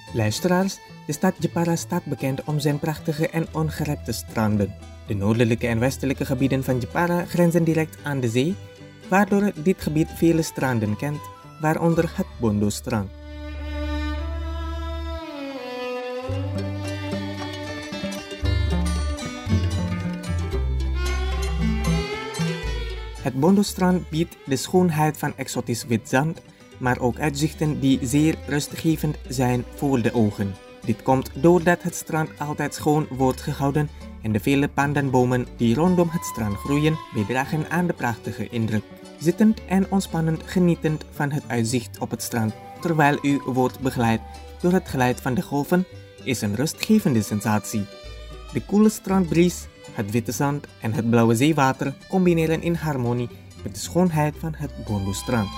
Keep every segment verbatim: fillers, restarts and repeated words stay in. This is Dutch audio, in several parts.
Luisteraars, de stad Jepara staat bekend om zijn prachtige en ongerepte stranden. De noordelijke en westelijke gebieden van Jepara grenzen direct aan de zee, waardoor dit gebied vele stranden kent, waaronder het Bondo-strand. Het Bondo-strand biedt de schoonheid van exotisch wit zand, maar ook uitzichten die zeer rustgevend zijn voor de ogen. Dit komt doordat het strand altijd schoon wordt gehouden en de vele pandanbomen die rondom het strand groeien bijdragen aan de prachtige indruk. Zittend en ontspannend genietend van het uitzicht op het strand terwijl u wordt begeleid door het geluid van de golven is een rustgevende sensatie. De koele strandbries, het witte zand en het blauwe zeewater combineren in harmonie met de schoonheid van het Bondo-strand.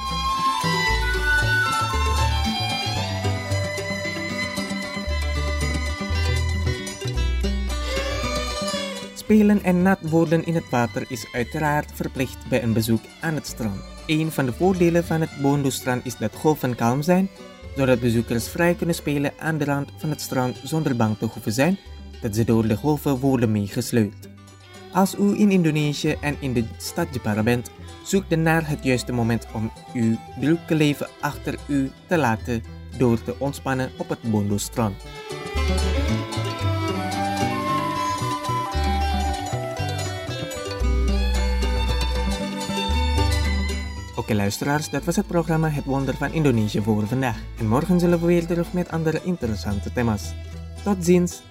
Spelen en nat worden in het water is uiteraard verplicht bij een bezoek aan het strand. Een van de voordelen van het Bondo-strand is dat golven kalm zijn, zodat bezoekers vrij kunnen spelen aan de rand van het strand zonder bang te hoeven zijn dat ze door de golven worden meegesleurd. Als u in Indonesië en in de stad Jepara bent, zoek dan naar het juiste moment om uw drukke leven achter u te laten door te ontspannen op het Bondo-strand. Oké luisteraars, dat was het programma Het Wonder van Indonesië voor vandaag. En morgen zullen we weer terug met andere interessante thema's. Tot ziens!